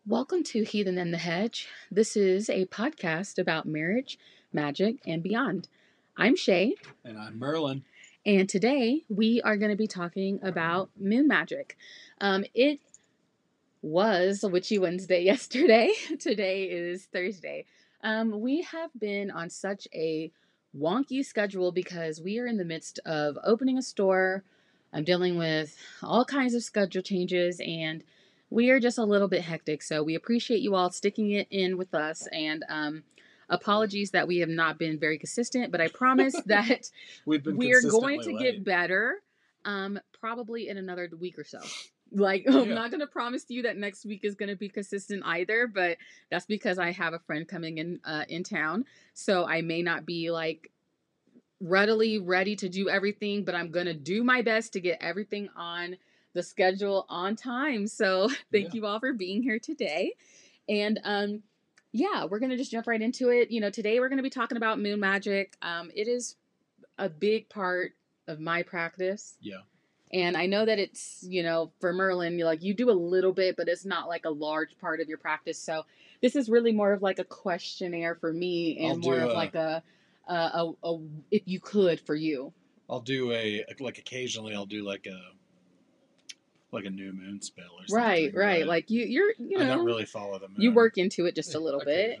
Welcome to Heathen and the Hedge. This is a podcast about marriage, magic, and beyond. I'm Shay. And I'm Merlin. And today we are going to be talking about moon magic. It was Witchy Wednesday yesterday. Today is Thursday. We have been on such a wonky schedule because we are in the midst of opening a store. I'm dealing with all kinds of schedule changes and we are just a little bit hectic. So we appreciate you all sticking it in with us and apologies that we have not been very consistent, but I promise that we're going to get better probably in another week or so. I'm not going to promise you that next week is going to be consistent either, but that's because I have a friend coming in town. So I may not be readily ready to do everything, but I'm going to do my best to get everything on the schedule on time. So thank you all for being here today. And, we're going to just jump right into it. Today we're going to be talking about moon magic. It is a big part of my practice. Yeah. And I know that it's, for Merlin, you do a little bit, but it's not like a large part of your practice. So this is really more of like a questionnaire for me and more of like a if you could for you. I'll do occasionally I'll do like a new moon spell or something. Right. Like you're I don't really follow the moon. You work into it just a little bit,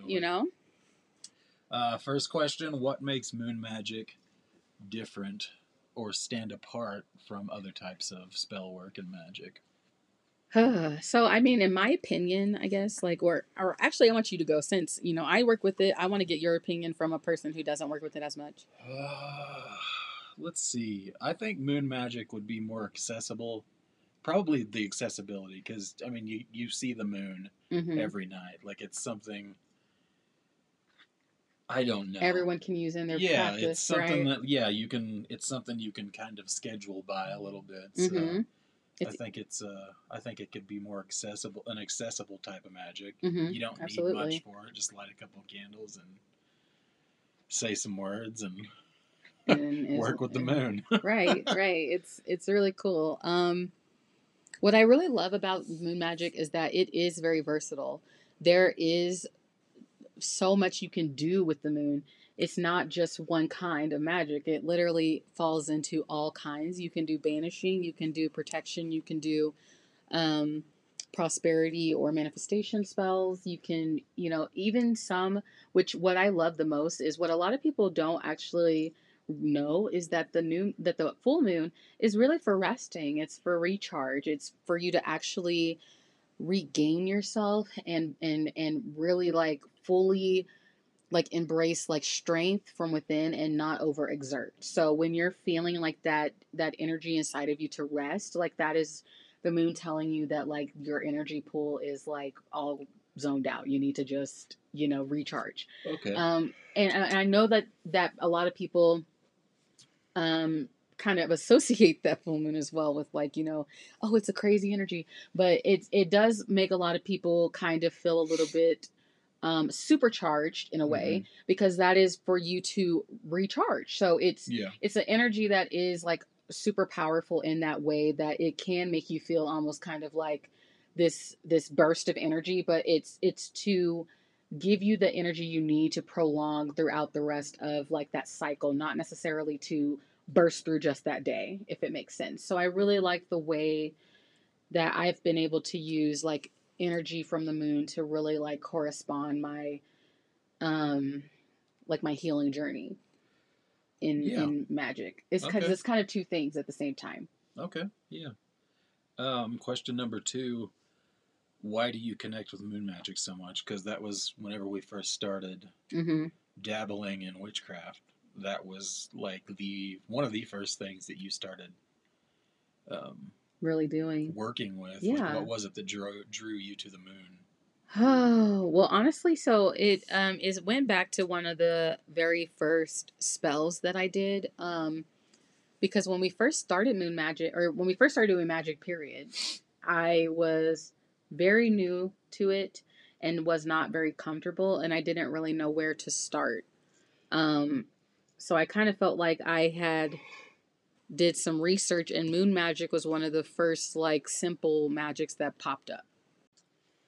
First question, what makes moon magic different or stand apart from other types of spell work and magic? So, I mean, in my opinion, I guess, or actually, I want you to go since, I work with it. I want to get your opinion from a person who doesn't work with it as much. Let's see. I think moon magic would be more accessible. Probably the accessibility, because, I mean, you see the moon every night. Like, it's something... I don't know. Everyone can use in their practice, it's something right? that you can. It's something you can kind of schedule by a little bit. So I think I think it could be more accessible, an accessible type of magic. You don't need much for it. Just light a couple of candles and say some words and work with the moon. Right. It's really cool. What I really love about moon magic is that it is very versatile. There is so much you can do with the moon. It's not just one kind of magic. It literally falls into all kinds. You can do banishing, you can do protection, you can do prosperity or manifestation spells. You can, even some, which what I love the most is what a lot of people don't actually know is that the full moon is really for resting. It's for recharge. It's for you to actually regain yourself and really fully embrace strength from within and not overexert. So when you're feeling like that energy inside of you to rest, that is the moon telling you that your energy pool is all zoned out. You need to just recharge. Okay. And I know that a lot of people kind of associate that full moon as well with oh, it's a crazy energy, but it does make a lot of people kind of feel a little bit supercharged in a way, because that is for you to recharge. So it's an energy that is super powerful in that way, that it can make you feel almost kind of like this burst of energy, but it's to give you the energy you need to prolong throughout the rest of that cycle, not necessarily to burst through just that day, if it makes sense. So I really like the way that I've been able to use energy from the moon to really correspond my my healing journey in magic. It's kind of two things at the same time. Okay. Yeah. Question number 2. Why do you connect with moon magic so much? Because that was whenever we first started dabbling in witchcraft. That was one of the first things that you started really doing, working with. Yeah. What was it that drew you to the moon? Oh, well, honestly, so it went back to one of the very first spells that I did. Because when we first started moon magic, or when we first started doing magic, period, I was very new to it and was not very comfortable, and I didn't really know where to start. So I kind of felt like I did some research, and moon magic was one of the first simple magics that popped up.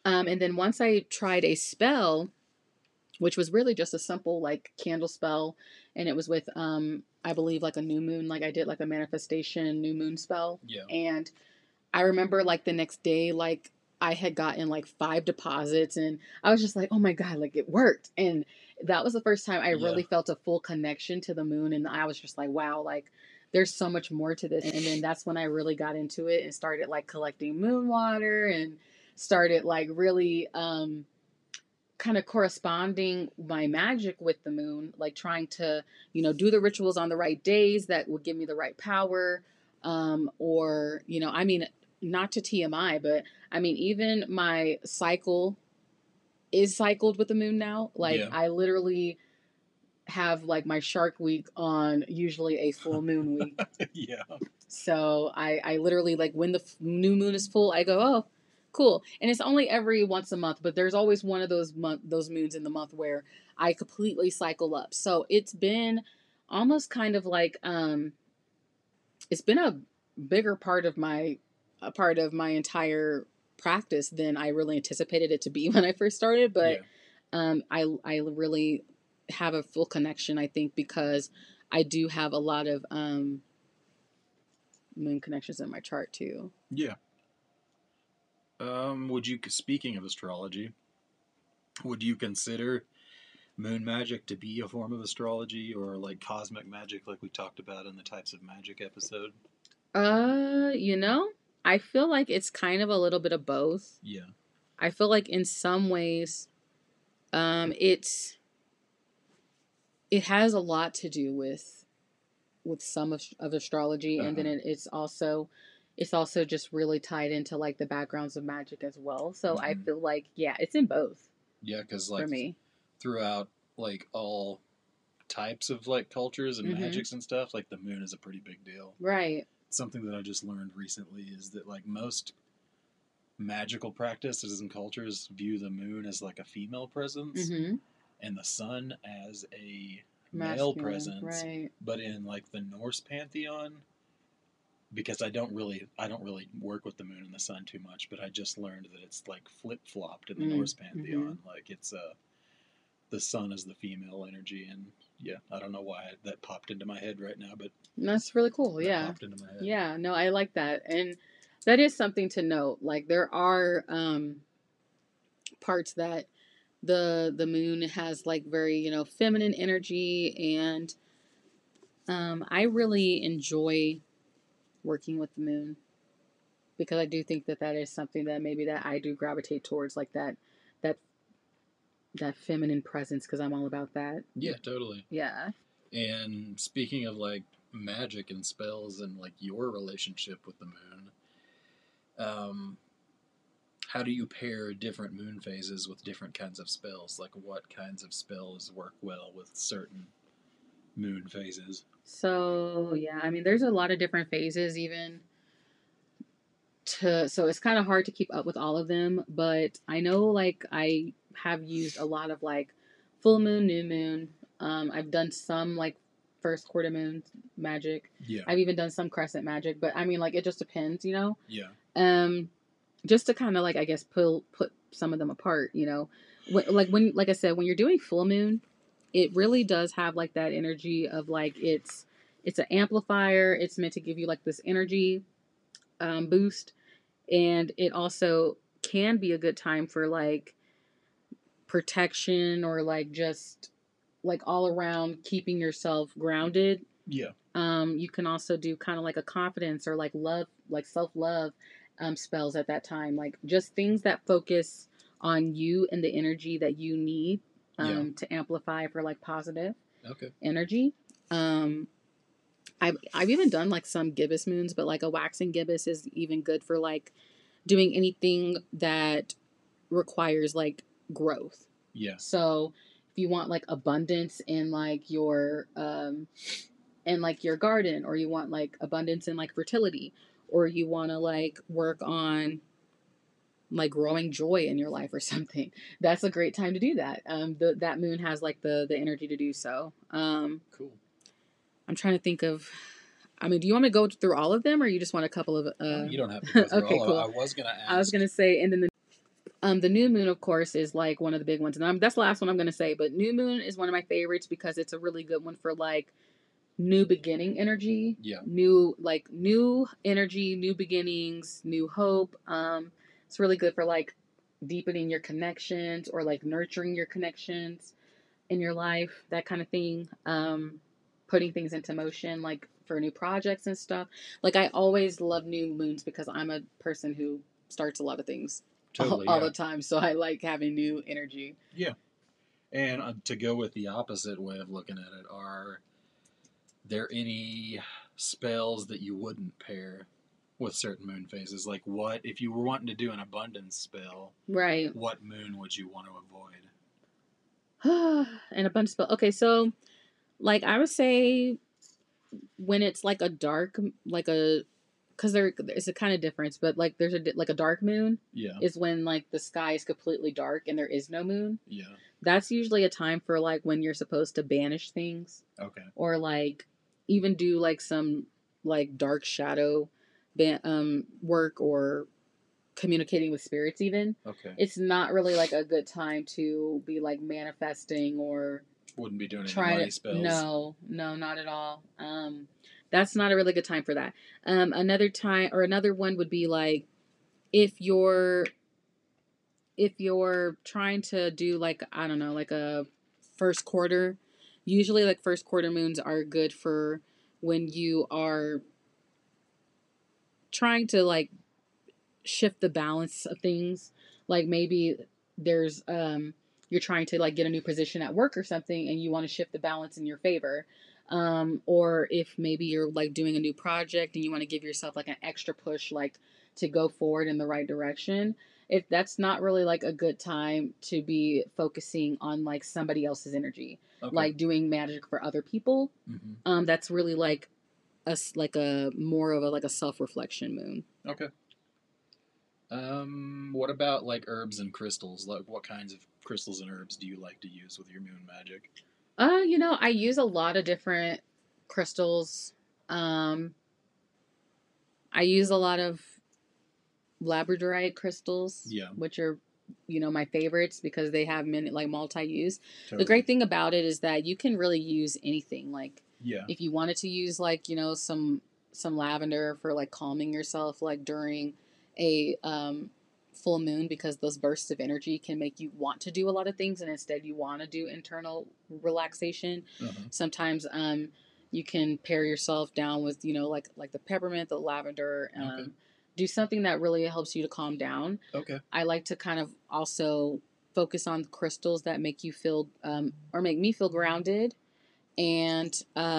And then once I tried a spell, which was really just a simple like candle spell, and it was with I believe like a new moon, like I did like a manifestation new moon spell. Yeah. And I remember like the next day, like I had gotten like 5 deposits, and I was just like, oh my God, like it worked. And that was the first time I really felt a full connection to the moon. And I was just like, wow, like there's so much more to this. And then that's when I really got into it and started like collecting moon water and started like really kind of corresponding my magic with the moon, like trying to, do the rituals on the right days that would give me the right power. Or, I mean, not to TMI, but I mean, even my cycle is cycled with the moon now. Like I literally have like my shark week on usually a full moon week. Yeah. So I literally like when the new moon is full, I go, oh, cool. And it's only every once a month, but there's always one of those moons in the month where I completely cycle up. So it's been almost kind of like it's been a bigger part of my entire practice than I really anticipated it to be when I first started. But I really have a full connection, I think, because I do have a lot of moon connections in my chart too. Yeah. Speaking of astrology, would you consider moon magic to be a form of astrology, or like cosmic magic like we talked about in the types of magic episode? I feel like it's kind of a little bit of both. Yeah. I feel like in some ways it has a lot to do with some of astrology, and then it's also just really tied into like the backgrounds of magic as well. So I feel like it's in both. Yeah, because like for me, throughout like all types of like cultures and magics and stuff, like the moon is a pretty big deal. Right. Something that I just learned recently is that like most magical practices and cultures view the moon as like a female presence and the sun as a male presence. Right. But in like the Norse pantheon, because I don't really work with the moon and the sun too much, but I just learned that it's like flip-flopped in the Norse pantheon. Like it's the sun is the female energy, and I don't know why that popped into my head right now, but that's really cool. Yeah. Popped into my head. Yeah, no, I like that. And that is something to note. Like there are parts that the moon has like very, feminine energy, and I really enjoy working with the moon because I do think that is something that maybe that I do gravitate towards, like that feminine presence, because I'm all about that. Yeah, totally. Yeah. And speaking of like magic and spells and like your relationship with the moon, how do you pair different moon phases with different kinds of spells? Like what kinds of spells work well with certain moon phases? So yeah, I mean there's a lot of different phases even so it's kind of hard to keep up with all of them, but I know like I have used a lot of like full moon, new moon. I've done some like first quarter moon magic. Yeah. I've even done some crescent magic, but I mean like it just depends, Yeah. Just to kind of like I guess put some of them apart, like I said, when you're doing full moon, it really does have like that energy of like it's an amplifier. It's meant to give you like this energy boost, and it also can be a good time for like protection or like just like all around keeping yourself grounded. Yeah. You can also do kind of like a confidence or like love, like self-love spells at that time, like just things that focus on you and the energy that you need to amplify for like positive energy. I've even done like some gibbous moons, but like a waxing gibbous is even good for like doing anything that requires like growth. Yeah. So if you want like abundance in like your garden, or you want like abundance in like fertility, or you want to like work on like growing joy in your life or something, that's a great time to do that. That moon has like the energy to do so. Cool. I'm trying to think of. I mean, do you want me to go through all of them, or you just want a couple of? You don't have to go through okay, all cool. of them. I was gonna ask. I was gonna say, and then The new moon, of course, is like one of the big ones, and that's the last one I'm going to say. But new moon is one of my favorites because it's a really good one for like new beginning energy. Yeah. New energy, new beginnings, new hope. It's really good for like deepening your connections or like nurturing your connections in your life, that kind of thing. Putting things into motion, like for new projects and stuff. Like I always love new moons because I'm a person who starts a lot of things all the time. So I like having new energy. Yeah. And to go with the opposite way of looking at it, are there any spells that you wouldn't pair with certain moon phases? Like what, if you were wanting to do an abundance spell, right? What moon would you want to avoid? An abundance spell. Okay, so like I would say when it's like a dark, like a, because there's a kind of difference, but like there's a dark moon. Yeah. Is when like the sky is completely dark and there is no moon. Yeah. That's usually a time for like when you're supposed to banish things. Okay. Or like even do like some like dark shadow work or communicating with spirits even. Okay. It's not really like a good time to be like manifesting or wouldn't be doing any money spells. No, not at all. That's not a really good time for that. Another time or another one would be like if you're trying to do like, I don't know, like a first quarter, usually like first quarter moons are good for when you are trying to like shift the balance of things. Like maybe there's you're trying to like get a new position at work or something and you want to shift the balance in your favor. Or if maybe you're like doing a new project and you want to give yourself like an extra push, like to go forward in the right direction. If that's not really like a good time to be focusing on like somebody else's energy, like doing magic for other people. Mm-hmm. That's really like a more of a like a self-reflection moon. Okay. What about like herbs and crystals? Like what kinds of crystals and herbs do you like to use with your moon magic? I use a lot of different crystals. I use a lot of labradorite crystals, which are, my favorites because they have many like multi-use. Totally. The great thing about it is that you can really use anything. Like, if you wanted to use like, some lavender for like calming yourself, like during a full moon, because those bursts of energy can make you want to do a lot of things and instead you want to do internal relaxation. Sometimes you can pair yourself down with like the peppermint, the lavender, do something that really helps you to calm down. I like to kind of also focus on the crystals that make you feel or make me feel grounded and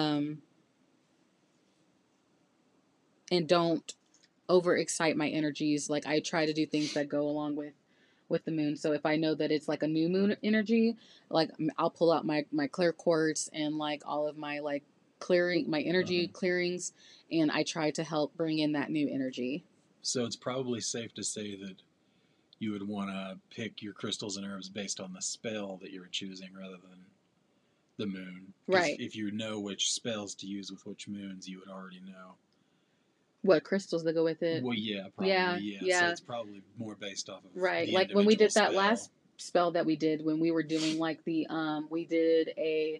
don't overexcite my energies. Like I try to do things that go along with the moon. So if I know that it's like a new moon energy, like I'll pull out my clear quartz and like all of my like clearing, my energy clearings, and I try to help bring in that new energy. So it's probably safe to say that you would want to pick your crystals and herbs based on the spell that you're choosing rather than the moon. Right. If you know which spells to use with which moons, you would already know what crystals that go with it. Well, yeah, probably. Yeah. So it's probably more based off of right. Like when we did that last spell that we did, when we were doing like the we did a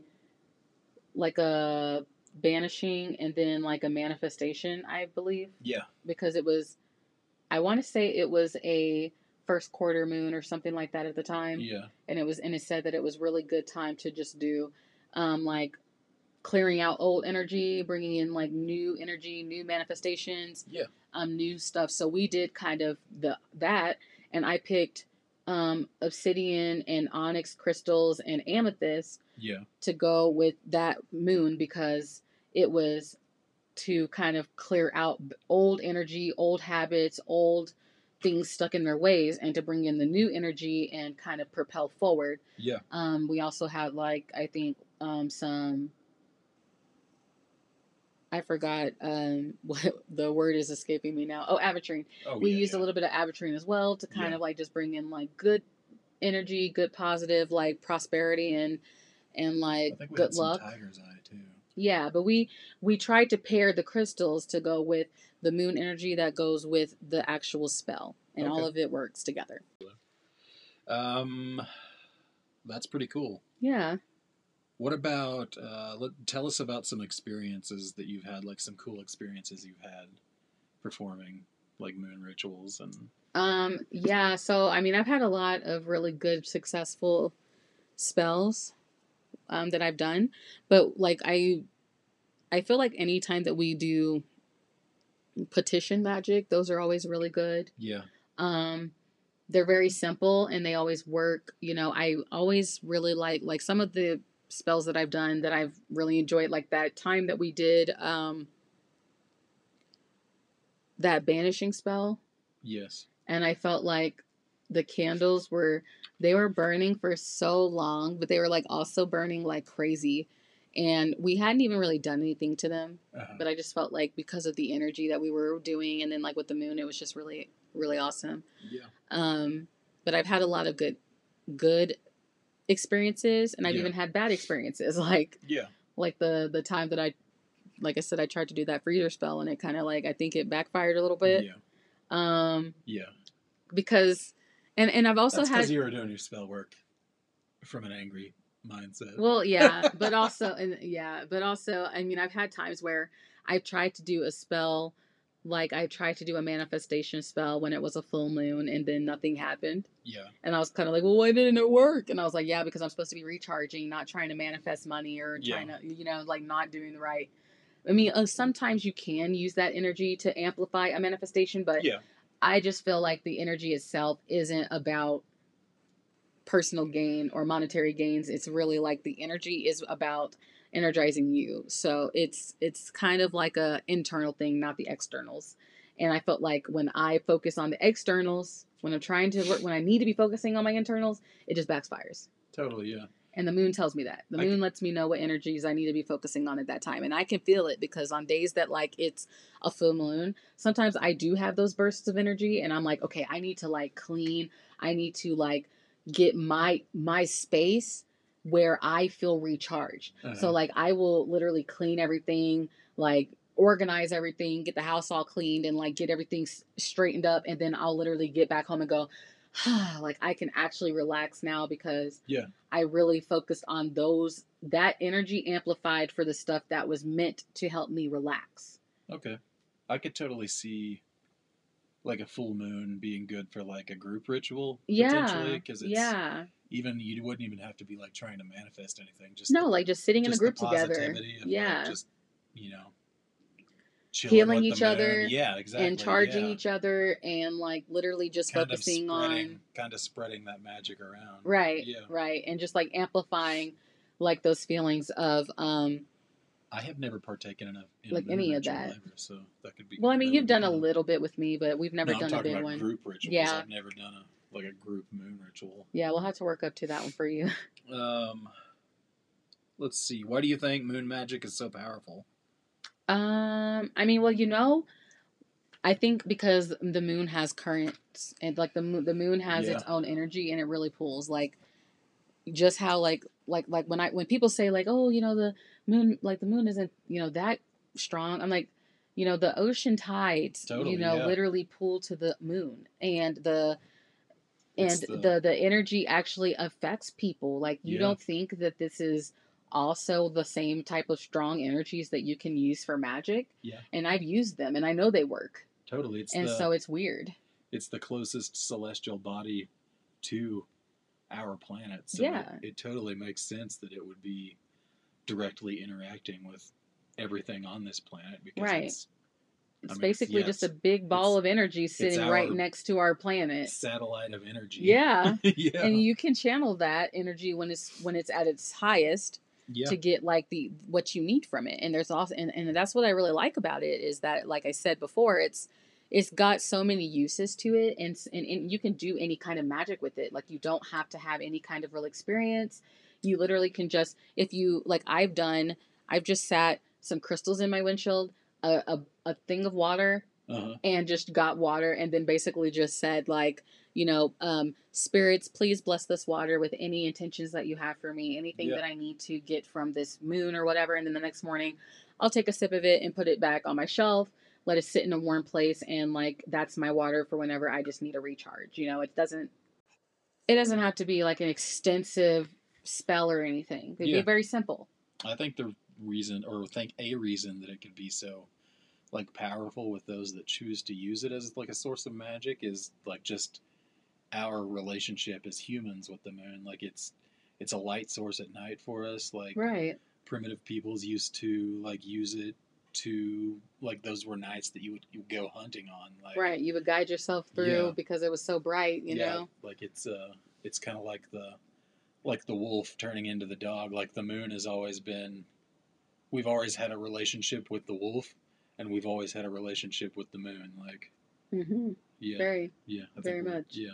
banishing and then like a manifestation, I believe. Yeah. Because it was, I want to say it was a first quarter moon or something like that at the time. Yeah. And it said that it was really good time to just do like clearing out old energy, bringing in like new energy, new manifestations, new stuff. So we did kind of that, and I picked obsidian and onyx crystals and amethyst to go with that moon because it was to kind of clear out old energy, old habits, old things stuck in their ways, and to bring in the new energy and kind of propel forward. Yeah. We also had like I think some. I forgot what the word is escaping me now. Oh, aventurine. We used a little bit of aventurine as well to kind of like just bring in like good energy, good positive like prosperity and like I think we good had luck. Some tiger's eye too. Yeah, but we tried to pair the crystals to go with the moon energy that goes with the actual spell, and all of it works together. That's pretty cool. Yeah. What about, tell us about some experiences that you've had, like some cool experiences you've had performing like moon rituals and. Yeah, so I mean, I've had a lot of really good, successful spells that I've done, but like I feel like anytime that we do petition magic, those are always really good. Yeah. They're very simple and they always work. You know, I always really like some of the spells that I've done that I've really enjoyed, like that time that we did that banishing spell. Yes. And I felt like the candles were burning for so long, but they were like also burning like crazy. And we hadn't even really done anything to them. But I just felt like because of the energy that we were doing and then like with the moon, it was just really, really awesome. Yeah. But I've had a lot of good experiences, and I've even had bad experiences. Like the time that like I said, I tried to do that freezer spell and it kind of like, I think it backfired a little bit. Yeah. Because, and I've also That's because you were doing your spell work from an angry mindset. Well, yeah, but also, I mean, I've had times where I've tried to do a spell, like I tried to do a manifestation spell when it was a full moon, and then nothing happened. Yeah. And I was kind of like, well, why didn't it work? And I was like, yeah, because I'm supposed to be recharging, not trying to manifest money or trying to, like not doing the right. I mean, sometimes you can use that energy to amplify a manifestation, but I just feel like the energy itself isn't about personal gain or monetary gains. It's really like the energy is about energizing you. So it's kind of like a internal thing, not the externals. And I felt like when I focus on the externals, when I'm trying to work, when I need to be focusing on my internals, it just backfires. Totally, yeah. And the moon tells me that. The moon lets me know what energies I need to be focusing on at that time. And I can feel it because on days that like it's a full moon, sometimes I do have those bursts of energy and I'm like, okay, I need to like clean. I need to like get my space where I feel recharged. So like I will literally clean everything, like organize everything, get the house all cleaned and like get everything straightened up. And then I'll literally get back home and go, like I can actually relax now because I really focused on that energy amplified for the stuff that was meant to help me relax. Okay. I could totally see like a full moon being good for like a group ritual potentially because it's even you wouldn't even have to be like trying to manifest anything, just like just sitting in a group together, like, just healing each other, exactly, and charging each other, and like literally just kind focusing on spreading that magic around, right, and just like amplifying like those feelings of I have never partaken in like any of that ever, so that could be. Well, I mean, you've done a little bit with me, but we've never done a big one. Group rituals. I've never done a group moon ritual. Yeah, we'll have to work up to that one for you. Let's see. Why do you think moon magic is so powerful? I mean, well, I think because the moon has currents and like the moon has its own energy and it really pulls like just how like when people say like, oh, the moon isn't, that strong. I'm like, the ocean tides, literally pull to the moon and the energy actually affects people. Like you don't think that this is also the same type of strong energies that you can use for magic. Yeah. And I've used them and I know they work. Totally. So it's weird. It's the closest celestial body to our planet. So it totally makes sense that it would be directly interacting with everything on this planet because it's basically just a big ball of energy sitting right next to our planet. Satellite of energy. Yeah. And you can channel that energy when it's at its highest to get like what you need from it. And there's also and that's what I really like about it is that, like I said before, it's got so many uses to it and you can do any kind of magic with it. Like you don't have to have any kind of real experience. You literally can just, if you like, I've just sat some crystals in my windshield, a thing of water, and just got water and then basically just said like, spirits, please bless this water with any intentions that you have for me, anything that I need to get from this moon or whatever. And then the next morning I'll take a sip of it and put it back on my shelf, let it sit in a warm place. And like, that's my water for whenever I just need a recharge. It doesn't, It doesn't have to be like an extensive spell or anything. It'd be very simple. I think a reason that it could be so like powerful with those that choose to use it as like a source of magic is like just our relationship as humans with the moon. Like it's a light source at night for us. Like primitive peoples used to like use it to like those were nights that you would go hunting on. Like you would guide yourself through because it was so bright. You know, like it's kind of like the wolf turning into the dog. Like the moon has always been. We've always had a relationship with the wolf, and we've always had a relationship with the moon. Like, very much. Yeah.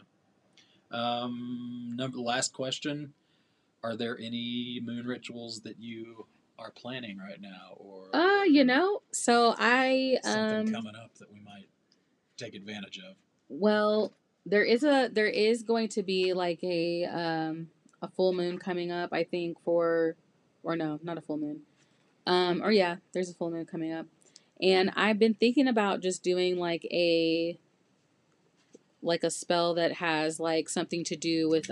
Last question: are there any moon rituals that you are planning right now, or so I something coming up that we might take advantage of? Well, there is going to be like a full moon coming up, I think or no, not a full moon. There's a full moon coming up. And I've been thinking about just doing like a spell that has like something to do with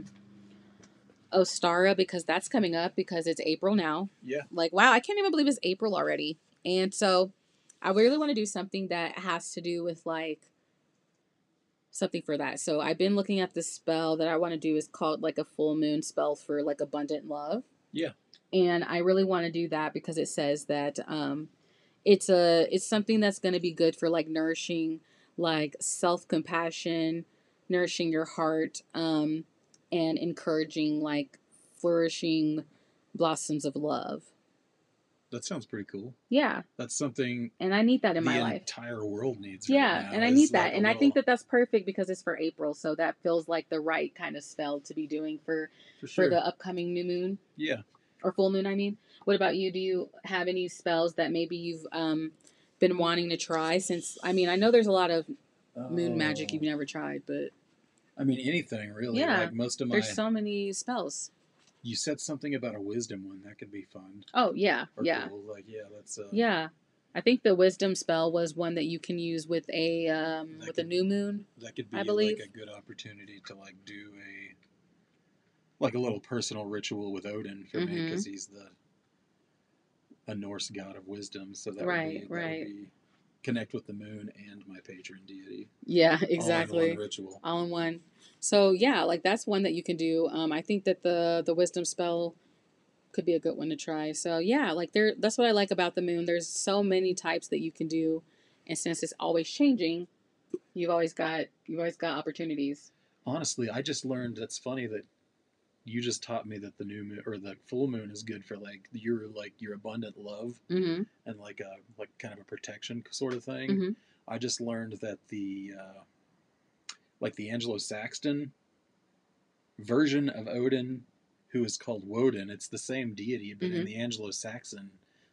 Ostara, because that's coming up because it's April now. Yeah. Like, wow, I can't even believe it's April already. And so I really want to do something that has to do with like something for that. So I've been looking at the spell that I want to do is called like a full moon spell for like abundant love. Yeah. And I really want to do that because it says that it's something that's going to be good for like nourishing like self-compassion, nourishing your heart, and encouraging like flourishing blossoms of love. That sounds pretty cool. Yeah. That's something. And I need that in my life. The entire world needs. Yeah, right now, and I need that. And I think that that's perfect because it's for April. So that feels like the right kind of spell to be doing for the upcoming new moon. Yeah. Or full moon, I mean. What about you? Do you have any spells that maybe you've been wanting to try since, I mean, I know there's a lot of moon magic you've never tried, but. I mean, anything really. Yeah. Like most of there's so many spells. You said something about a wisdom one. That could be fun. Oh, yeah. Cool. Like, that's... Yeah. I think the wisdom spell was one that you can use with a new moon. That could be like a good opportunity to like do a little personal ritual with Odin for me, because he's a Norse god of wisdom. So that would be connect with the moon and my patron deity. Yeah, exactly. All in one ritual. All in one. So yeah, like that's one that you can do. I think that the wisdom spell could be a good one to try. So yeah, like that's what I like about the moon. There's so many types that you can do, and since it's always changing, you've always got opportunities. Honestly, I just learned, that's funny that you just taught me that the new moon or the full moon is good for like your abundant love and like kind of a protection sort of thing. I just learned that the Anglo-Saxon version of Odin, who is called Woden, it's the same deity, but in the Anglo-Saxon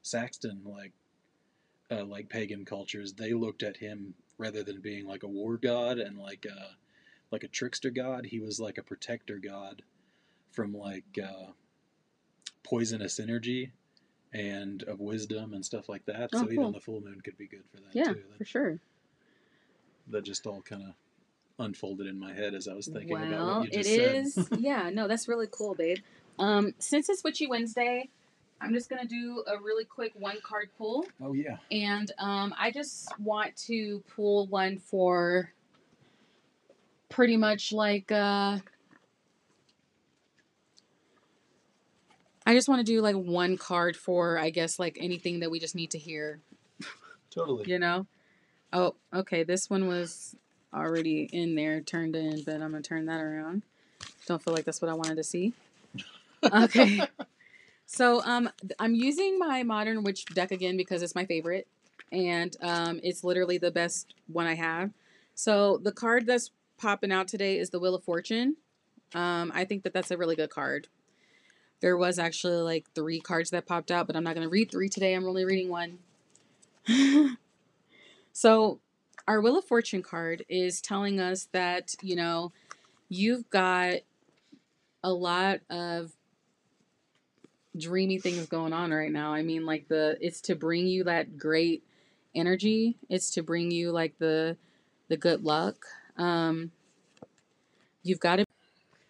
like pagan cultures, they looked at him, rather than being like a war god and like a trickster god, he was like a protector god from like poisonous energy and of wisdom and stuff like that. So cool. Even the full moon could be good for that too. Yeah, for sure. That just all kind of unfolded in my head as I was thinking about what you just said. It is. Yeah, no, that's really cool, babe. Since it's Witchy Wednesday, I'm just going to do a really quick one card pull. Oh, yeah. And I just want to pull one for pretty much like... I just want to do like one card for, I guess, like anything that we just need to hear. Totally. You know? Oh, okay. This one was already in there, turned in, but I'm going to turn that around. Don't feel like that's what I wanted to see. Okay. So I'm using my Modern Witch deck again because it's my favorite. And it's literally the best one I have. So the card that's popping out today is the Wheel of Fortune. I think that that's a really good card. There was actually like 3 cards that popped out, but I'm not going to read 3 today. I'm only reading 1. So our Wheel of Fortune card is telling us that, you know, you've got a lot of dreamy things going on right now. I mean, like it's to bring you that great energy. It's to bring you like the good luck. You've got to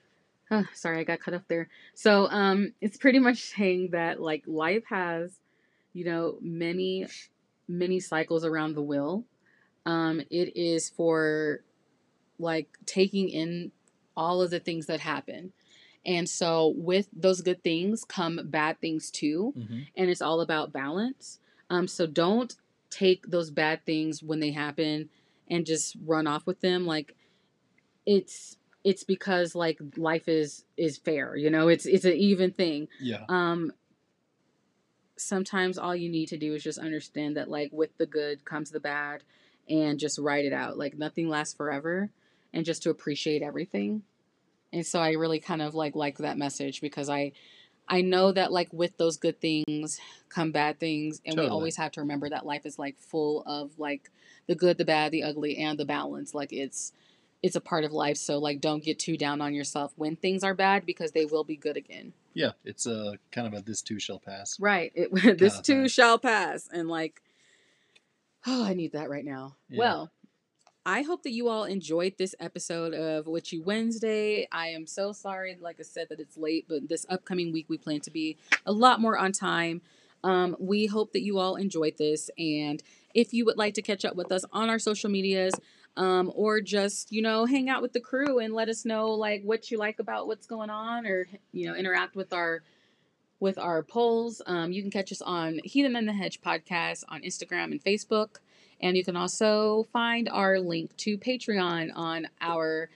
Sorry, I got cut off there. So, it's pretty much saying that like life has, many, many cycles around the wheel. It is for like taking in all of the things that happen. And so with those good things come bad things too. Mm-hmm. And it's all about balance. So don't take those bad things when they happen and just run off with them. Like it's because like life is fair, it's an even thing. Yeah. Sometimes all you need to do is just understand that like with the good comes the bad and just write it out. Like nothing lasts forever, and just to appreciate everything. And so I really kind of like that message, because I know that like with those good things come bad things, and totally. We always have to remember that life is like full of like the good, the bad, the ugly, and the balance. Like it's a part of life. So like don't get too down on yourself when things are bad, because they will be good again. Yeah, it's a kind of a this too shall pass. Right. This too shall pass. And like, oh, I need that right now. Yeah. Well, I hope that you all enjoyed this episode of Witchy Wednesday. I am so sorry, like I said, that it's late, but this upcoming week we plan to be a lot more on time. We hope that you all enjoyed this, and if you would like to catch up with us on our social medias, or just, hang out with the crew and let us know like what you like about what's going on, or, interact with our polls, you can catch us on Heathen and the Hedge podcast on Instagram and Facebook. And you can also find our link to Patreon on our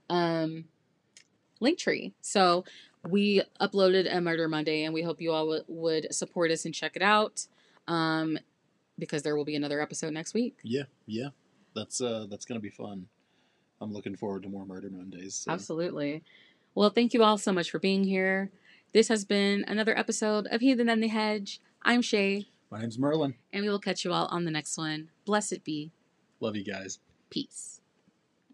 link tree. So we uploaded a Murder Monday, and we hope you all would support us and check it out, because there will be another episode next week. Yeah. That's going to be fun. I'm looking forward to more Murder Mondays. So. Absolutely. Well, thank you all so much for being here. This has been another episode of Heathen and the Hedge. I'm Shay. My name's Merlin. And we will catch you all on the next one. Blessed be. Love you guys. Peace.